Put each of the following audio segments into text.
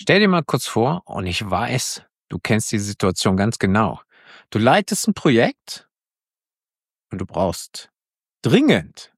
Stell dir mal kurz vor, und ich weiß, du kennst die Situation ganz genau. Du leitest ein Projekt und du brauchst dringend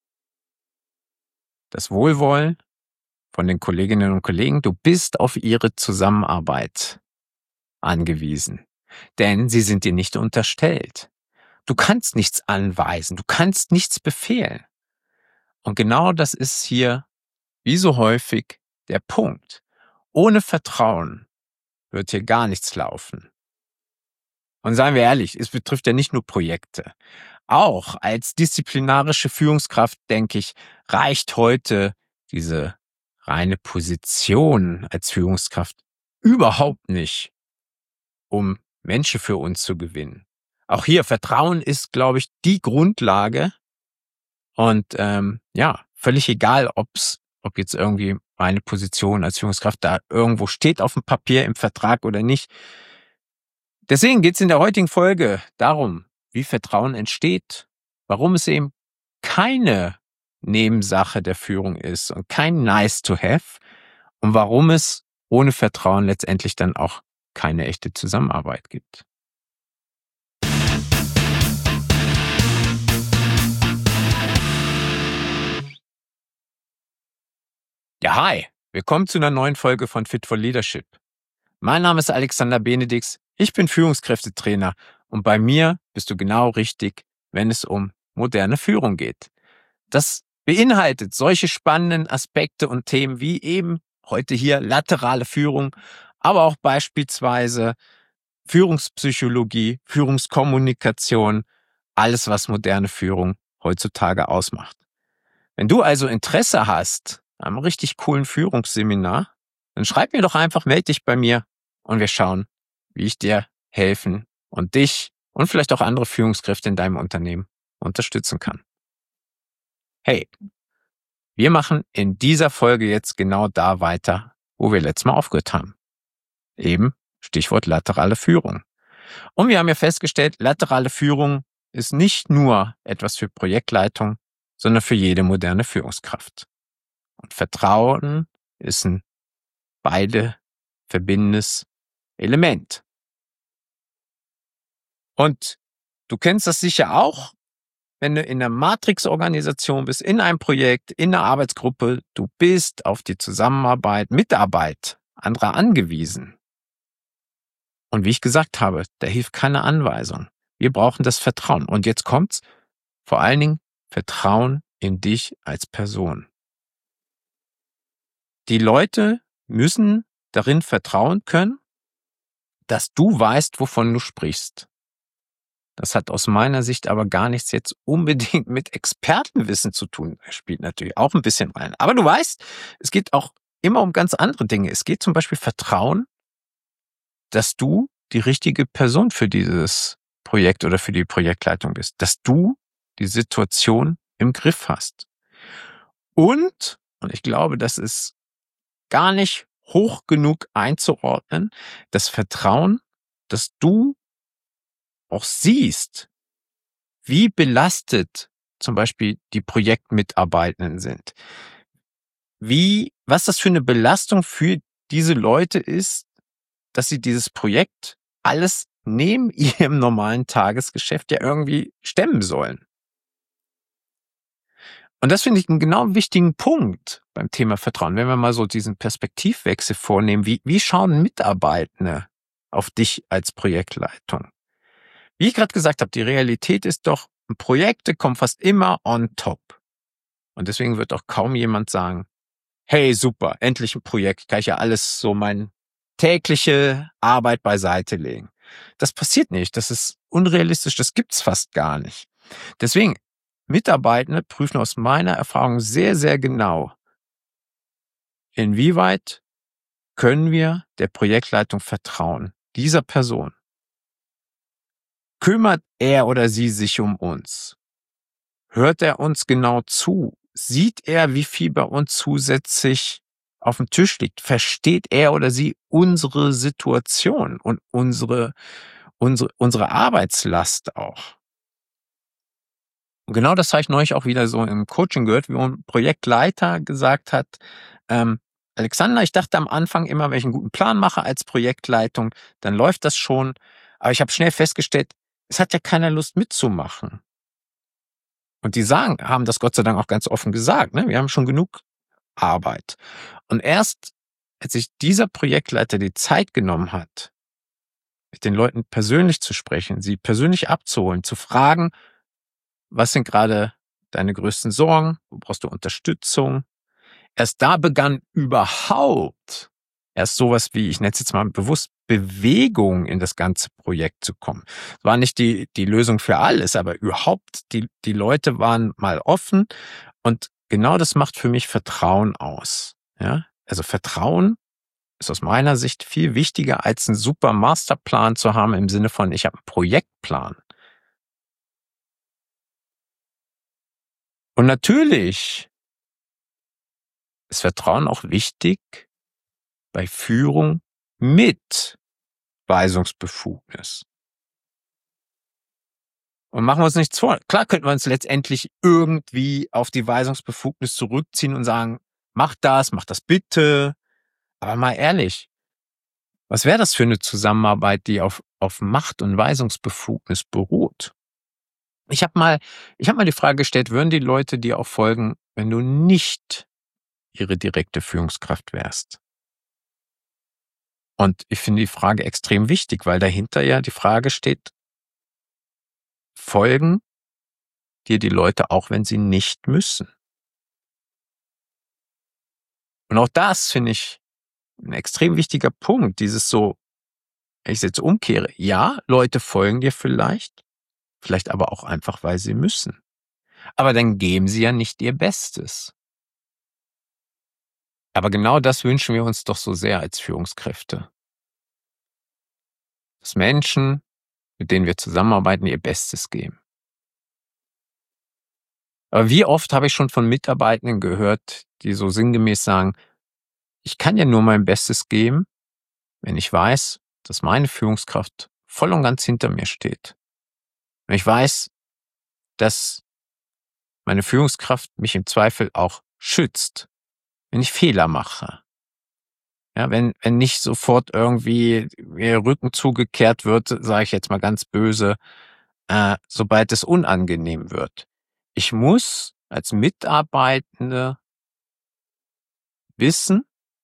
das Wohlwollen von den Kolleginnen und Kollegen. Du bist auf ihre Zusammenarbeit angewiesen, denn sie sind dir nicht unterstellt. Du kannst nichts anweisen, du kannst nichts befehlen. Und genau das ist hier, wie so häufig, der Punkt. Ohne Vertrauen wird hier gar nichts laufen. Und seien wir ehrlich, es betrifft ja nicht nur Projekte. Auch als disziplinarische Führungskraft, denke ich, reicht heute diese reine Position als Führungskraft überhaupt nicht, um Menschen für uns zu gewinnen. Auch hier, Vertrauen ist, glaube ich, die Grundlage. Und völlig egal, ob jetzt irgendwie meine Position als Führungskraft da irgendwo steht auf dem Papier, im Vertrag oder nicht. Deswegen geht es in der heutigen Folge darum, wie Vertrauen entsteht, warum es eben keine Nebensache der Führung ist und kein Nice to have und warum es ohne Vertrauen letztendlich dann auch keine echte Zusammenarbeit gibt. Ja, hi, willkommen zu einer neuen Folge von Fit for Leadership. Mein Name ist Alexander Benedix, ich bin Führungskräftetrainer und bei mir bist du genau richtig, wenn es um moderne Führung geht. Das beinhaltet solche spannenden Aspekte und Themen wie eben heute hier laterale Führung, aber auch beispielsweise Führungspsychologie, Führungskommunikation, alles, was moderne Führung heutzutage ausmacht. Wenn du also Interesse hast an einem richtig coolen Führungsseminar, dann schreib mir doch einfach, melde dich bei mir und wir schauen, wie ich dir helfen und dich und vielleicht auch andere Führungskräfte in deinem Unternehmen unterstützen kann. Hey, wir machen in dieser Folge jetzt genau da weiter, wo wir letztes Mal aufgehört haben. Eben Stichwort laterale Führung. Und wir haben ja festgestellt, laterale Führung ist nicht nur etwas für Projektleitung, sondern für jede moderne Führungskraft. Und Vertrauen ist ein beide verbindendes Element. Und du kennst das sicher auch, wenn du in einer Matrix-Organisation bist, in einem Projekt, in einer Arbeitsgruppe, du bist auf die Zusammenarbeit, Mitarbeit anderer angewiesen. Und wie ich gesagt habe, da hilft keine Anweisung. Wir brauchen das Vertrauen. Und jetzt kommt's, vor allen Dingen Vertrauen in dich als Person. Die Leute müssen darin vertrauen können, dass du weißt, wovon du sprichst. Das hat aus meiner Sicht aber gar nichts jetzt unbedingt mit Expertenwissen zu tun. Das spielt natürlich auch ein bisschen rein. Aber du weißt, es geht auch immer um ganz andere Dinge. Es geht zum Beispiel Vertrauen, dass du die richtige Person für dieses Projekt oder für die Projektleitung bist. Dass du die Situation im Griff hast. Und ich glaube, das ist gar nicht hoch genug einzuordnen, das Vertrauen, dass du auch siehst, wie belastet zum Beispiel die Projektmitarbeitenden sind. Was das für eine Belastung für diese Leute ist, dass sie dieses Projekt alles neben ihrem normalen Tagesgeschäft ja irgendwie stemmen sollen. Und das finde ich einen genau wichtigen Punkt beim Thema Vertrauen. Wenn wir mal so diesen Perspektivwechsel vornehmen, wie schauen Mitarbeitende auf dich als Projektleitung? Wie ich gerade gesagt habe, die Realität ist doch, Projekte kommen fast immer on top. Und deswegen wird auch kaum jemand sagen, hey, super, endlich ein Projekt, kann ich ja alles so meine tägliche Arbeit beiseite legen. Das passiert nicht, das ist unrealistisch, das gibt's fast gar nicht. Deswegen, Mitarbeitende prüfen aus meiner Erfahrung sehr, sehr genau, inwieweit können wir der Projektleitung vertrauen, dieser Person. Kümmert er oder sie sich um uns? Hört er uns genau zu? Sieht er, wie viel bei uns zusätzlich auf dem Tisch liegt? Versteht er oder sie unsere Situation und unsere Arbeitslast auch? Und genau das habe ich neulich auch wieder so im Coaching gehört, wie ein Projektleiter gesagt hat, Alexander, ich dachte am Anfang immer, wenn ich einen guten Plan mache als Projektleitung, dann läuft das schon. Aber ich habe schnell festgestellt, es hat ja keiner Lust mitzumachen. Und die haben das Gott sei Dank auch ganz offen gesagt, ne? Wir haben schon genug Arbeit. Und erst, als sich dieser Projektleiter die Zeit genommen hat, mit den Leuten persönlich zu sprechen, sie persönlich abzuholen, zu fragen, was sind gerade deine größten Sorgen? Wo brauchst du Unterstützung? Erst da begann überhaupt erst sowas wie, ich nenne es jetzt mal bewusst, Bewegung in das ganze Projekt zu kommen. War nicht die Lösung für alles, aber überhaupt die Leute waren mal offen und genau das macht für mich Vertrauen aus. Ja? Also Vertrauen ist aus meiner Sicht viel wichtiger als einen super Masterplan zu haben im Sinne von, ich habe einen Projektplan. Und natürlich ist Vertrauen auch wichtig bei Führung mit Weisungsbefugnis. Und machen wir uns nichts vor. Klar könnten wir uns letztendlich irgendwie auf die Weisungsbefugnis zurückziehen und sagen, mach das bitte. Aber mal ehrlich, was wäre das für eine Zusammenarbeit, die auf Macht und Weisungsbefugnis beruht? Ich habe mal die Frage gestellt, würden die Leute dir auch folgen, wenn du nicht ihre direkte Führungskraft wärst? Und ich finde die Frage extrem wichtig, weil dahinter ja die Frage steht, folgen dir die Leute auch, wenn sie nicht müssen? Und auch das finde ich ein extrem wichtiger Punkt, dieses so, wenn ich es jetzt umkehre, ja, Leute folgen dir vielleicht aber auch einfach, weil sie müssen. Aber dann geben sie ja nicht ihr Bestes. Aber genau das wünschen wir uns doch so sehr als Führungskräfte. Dass Menschen, mit denen wir zusammenarbeiten, ihr Bestes geben. Aber wie oft habe ich schon von Mitarbeitenden gehört, die so sinngemäß sagen, ich kann ja nur mein Bestes geben, wenn ich weiß, dass meine Führungskraft voll und ganz hinter mir steht. Wenn ich weiß, dass meine Führungskraft mich im Zweifel auch schützt, wenn ich Fehler mache. Ja, wenn nicht sofort irgendwie mir Rücken zugekehrt wird, sage ich jetzt mal ganz böse, sobald es unangenehm wird. Ich muss als Mitarbeitende wissen,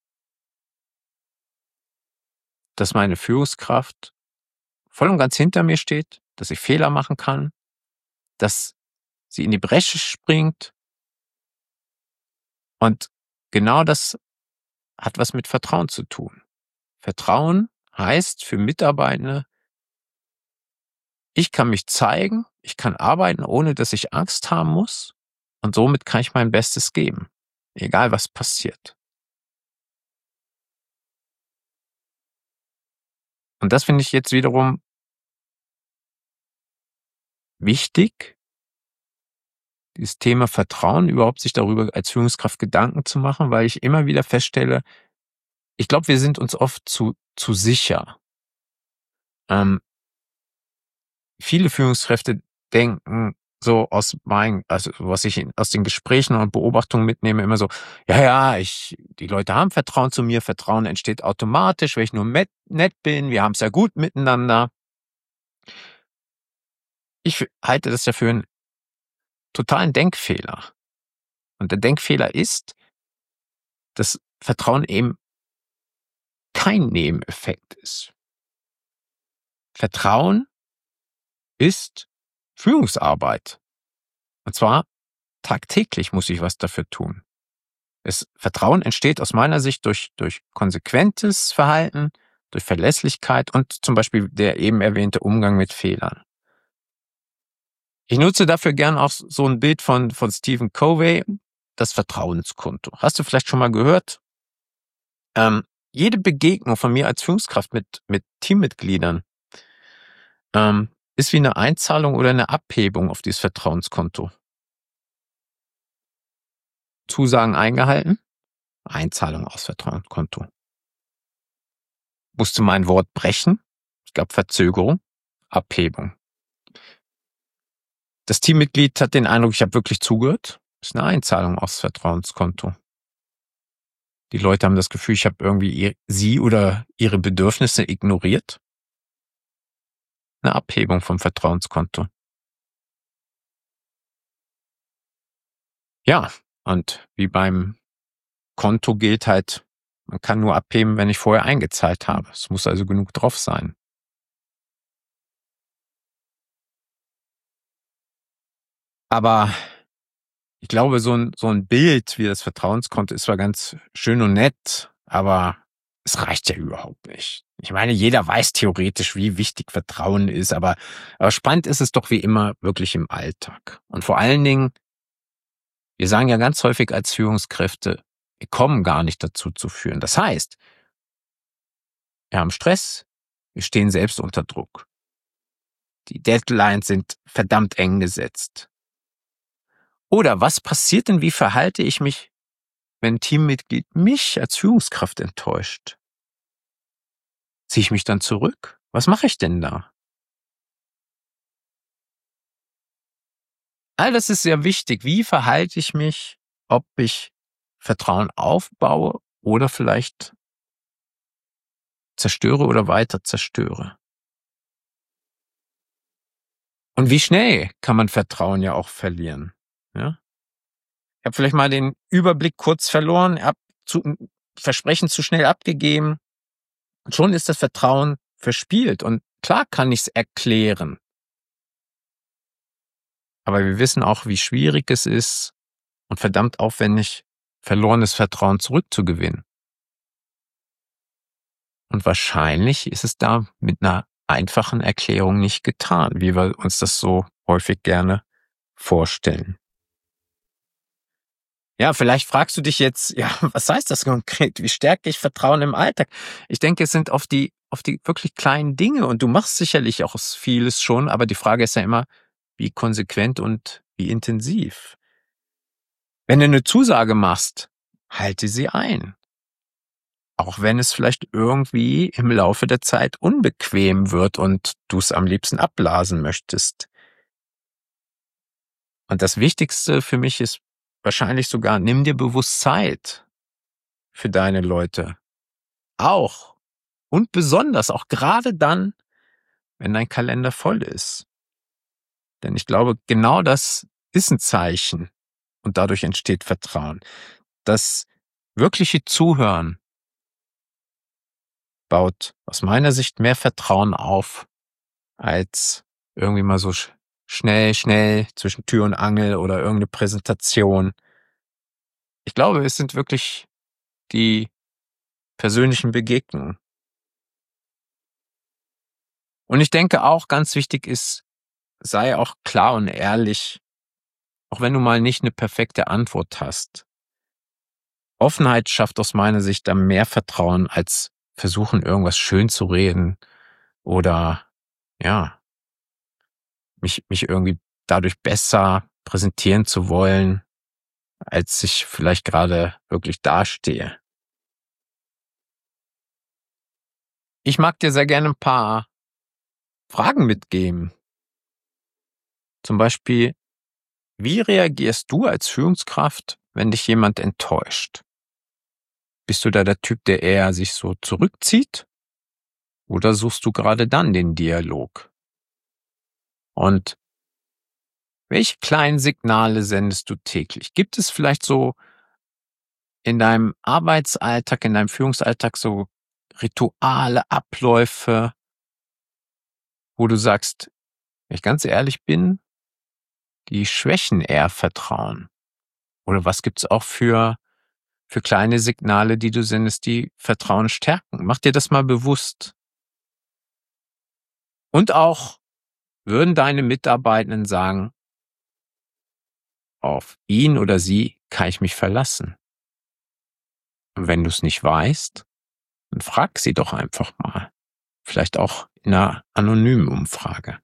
dass meine Führungskraft voll und ganz hinter mir steht, dass ich Fehler machen kann, dass sie in die Bresche springt. Und genau das hat was mit Vertrauen zu tun. Vertrauen heißt für Mitarbeitende, ich kann mich zeigen, ich kann arbeiten, ohne dass ich Angst haben muss. Und somit kann ich mein Bestes geben, egal was passiert. Und das finde ich jetzt wiederum wichtig, dieses Thema Vertrauen, überhaupt sich darüber als Führungskraft Gedanken zu machen, weil ich immer wieder feststelle, ich glaube, wir sind uns oft zu sicher. Viele Führungskräfte denken so also was ich aus den Gesprächen und Beobachtungen mitnehme, immer so, ja, die Leute haben Vertrauen zu mir, Vertrauen entsteht automatisch, wenn ich nur nett bin, wir haben es ja gut miteinander. Ich halte das ja für einen totalen Denkfehler. Und der Denkfehler ist, dass Vertrauen eben kein Nebeneffekt ist. Vertrauen ist Führungsarbeit. Und zwar tagtäglich muss ich was dafür tun. Vertrauen entsteht aus meiner Sicht durch konsequentes Verhalten, durch Verlässlichkeit und zum Beispiel der eben erwähnte Umgang mit Fehlern. Ich nutze dafür gern auch so ein Bild von Stephen Covey, das Vertrauenskonto. Hast du vielleicht schon mal gehört? Jede Begegnung von mir als Führungskraft mit Teammitgliedern ist wie eine Einzahlung oder eine Abhebung auf dieses Vertrauenskonto. Zusagen eingehalten, Einzahlung aufs Vertrauenskonto. Musste mein Wort brechen, es gab Verzögerung, Abhebung. Das Teammitglied hat den Eindruck, ich habe wirklich zugehört, ist eine Einzahlung aufs Vertrauenskonto. Die Leute haben das Gefühl, ich habe irgendwie sie oder ihre Bedürfnisse ignoriert. Eine Abhebung vom Vertrauenskonto. Ja, und wie beim Konto gilt halt, man kann nur abheben, wenn ich vorher eingezahlt habe. Es muss also genug drauf sein. Aber ich glaube, so ein Bild wie das Vertrauenskonto ist zwar ganz schön und nett, aber es reicht ja überhaupt nicht. Ich meine, jeder weiß theoretisch, wie wichtig Vertrauen ist, aber spannend ist es doch wie immer wirklich im Alltag. Und vor allen Dingen, wir sagen ja ganz häufig als Führungskräfte, wir kommen gar nicht dazu zu führen. Das heißt, wir haben Stress, wir stehen selbst unter Druck. Die Deadlines sind verdammt eng gesetzt. Oder was passiert denn, wie verhalte ich mich, wenn ein Teammitglied mich als Führungskraft enttäuscht? Ziehe ich mich dann zurück? Was mache ich denn da? All das ist sehr wichtig. Wie verhalte ich mich, ob ich Vertrauen aufbaue oder vielleicht zerstöre oder weiter zerstöre? Und wie schnell kann man Vertrauen ja auch verlieren? Ja? Ich habe vielleicht mal den Überblick kurz verloren, Versprechen zu schnell abgegeben. Und schon ist das Vertrauen verspielt. Und klar kann ich es erklären. Aber wir wissen auch, wie schwierig es ist und verdammt aufwendig, verlorenes Vertrauen zurückzugewinnen. Und wahrscheinlich ist es da mit einer einfachen Erklärung nicht getan, wie wir uns das so häufig gerne vorstellen. Ja, vielleicht fragst du dich jetzt, ja, was heißt das konkret? Wie stärke ich Vertrauen im Alltag? Ich denke, es sind auf die wirklich kleinen Dinge und du machst sicherlich auch vieles schon, aber die Frage ist ja immer, wie konsequent und wie intensiv. Wenn du eine Zusage machst, halte sie ein. Auch wenn es vielleicht irgendwie im Laufe der Zeit unbequem wird und du es am liebsten abblasen möchtest. Und das Wichtigste für mich ist wahrscheinlich sogar, nimm dir bewusst Zeit für deine Leute. Auch und besonders auch gerade dann, wenn dein Kalender voll ist. Denn ich glaube, genau das ist ein Zeichen und dadurch entsteht Vertrauen. Das wirkliche Zuhören baut aus meiner Sicht mehr Vertrauen auf, als irgendwie mal so schnell zwischen Tür und Angel oder irgendeine Präsentation. Ich glaube, es sind wirklich die persönlichen Begegnungen. Und ich denke auch, ganz wichtig ist, sei auch klar und ehrlich, auch wenn du mal nicht eine perfekte Antwort hast. Offenheit schafft aus meiner Sicht dann mehr Vertrauen, als versuchen, irgendwas schön zu reden oder ja, mich irgendwie dadurch besser präsentieren zu wollen, als ich vielleicht gerade wirklich dastehe. Ich mag dir sehr gerne ein paar Fragen mitgeben. Zum Beispiel, wie reagierst du als Führungskraft, wenn dich jemand enttäuscht? Bist du da der Typ, der eher sich so zurückzieht? Oder suchst du gerade dann den Dialog? Und welche kleinen Signale sendest du täglich? Gibt es vielleicht so in deinem Arbeitsalltag, in deinem Führungsalltag so Rituale, Abläufe, wo du sagst, wenn ich ganz ehrlich bin, die schwächen eher Vertrauen? Oder was gibt's auch für kleine Signale, die du sendest, die Vertrauen stärken? Mach dir das mal bewusst. Und auch, würden deine Mitarbeitenden sagen, auf ihn oder sie kann ich mich verlassen? Und wenn du es nicht weißt, dann frag sie doch einfach mal. Vielleicht auch in einer anonymen Umfrage.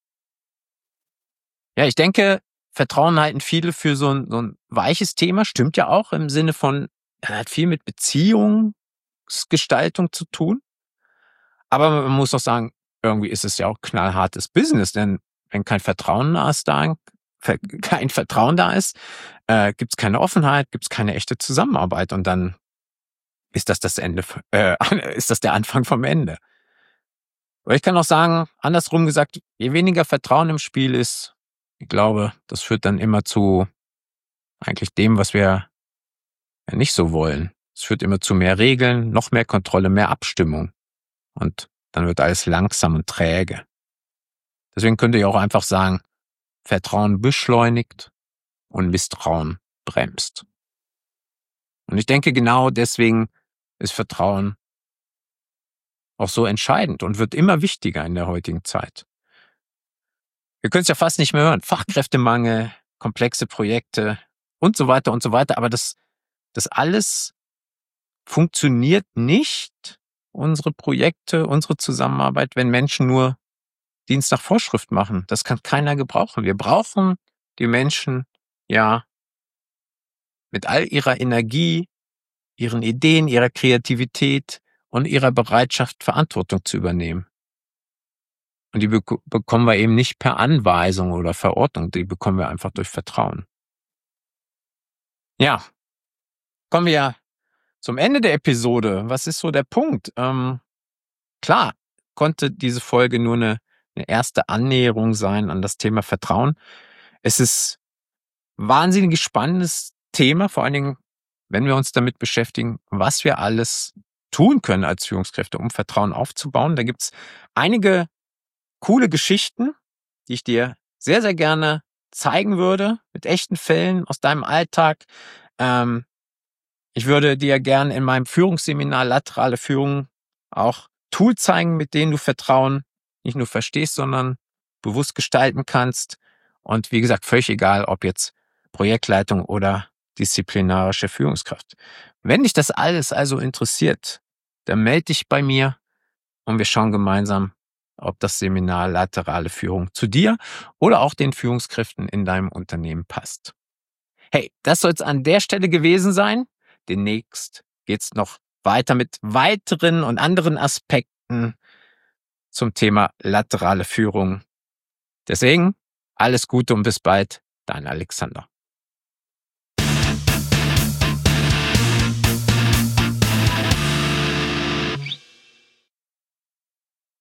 Ja, ich denke, Vertrauen halten viele für so ein weiches Thema. Stimmt ja auch im Sinne von, hat viel mit Beziehungsgestaltung zu tun. Aber man muss auch sagen, irgendwie ist es ja auch knallhartes Business, denn wenn kein Vertrauen da ist, kein Vertrauen da ist, gibt's keine Offenheit, gibt's keine echte Zusammenarbeit und dann ist das das Ende, ist das der Anfang vom Ende. Aber ich kann auch sagen, andersrum gesagt, je weniger Vertrauen im Spiel ist, ich glaube, das führt dann immer zu eigentlich dem, was wir ja nicht so wollen. Es führt immer zu mehr Regeln, noch mehr Kontrolle, mehr Abstimmung. Und dann wird alles langsam und träge. Deswegen könnte ich auch einfach sagen, Vertrauen beschleunigt und Misstrauen bremst. Und ich denke, genau deswegen ist Vertrauen auch so entscheidend und wird immer wichtiger in der heutigen Zeit. Wir können es ja fast nicht mehr hören. Fachkräftemangel, komplexe Projekte und so weiter und so weiter. Aber das alles funktioniert nicht, unsere Projekte, unsere Zusammenarbeit, wenn Menschen nur Dienst nach Vorschrift machen. Das kann keiner gebrauchen. Wir brauchen die Menschen ja mit all ihrer Energie, ihren Ideen, ihrer Kreativität und ihrer Bereitschaft, Verantwortung zu übernehmen. Und die bekommen wir eben nicht per Anweisung oder Verordnung, die bekommen wir einfach durch Vertrauen. Ja, kommen wir zum Ende der Episode. Was ist so der Punkt? Klar, konnte diese Folge nur eine erste Annäherung sein an das Thema Vertrauen. Es ist ein wahnsinnig spannendes Thema, vor allen Dingen, wenn wir uns damit beschäftigen, was wir alles tun können als Führungskräfte, um Vertrauen aufzubauen. Da gibt's einige coole Geschichten, die ich dir sehr, sehr gerne zeigen würde, mit echten Fällen aus deinem Alltag. Ich würde dir gerne in meinem Führungsseminar Laterale Führung auch Tools zeigen, mit denen du Vertrauen nicht nur verstehst, sondern bewusst gestalten kannst. Und wie gesagt, völlig egal, ob jetzt Projektleitung oder disziplinarische Führungskraft. Wenn dich das alles also interessiert, dann melde dich bei mir und wir schauen gemeinsam, ob das Seminar Laterale Führung zu dir oder auch den Führungskräften in deinem Unternehmen passt. Hey, das soll es an der Stelle gewesen sein. Demnächst geht's noch weiter mit weiteren und anderen Aspekten zum Thema laterale Führung. Deswegen alles Gute und bis bald, dein Alexander.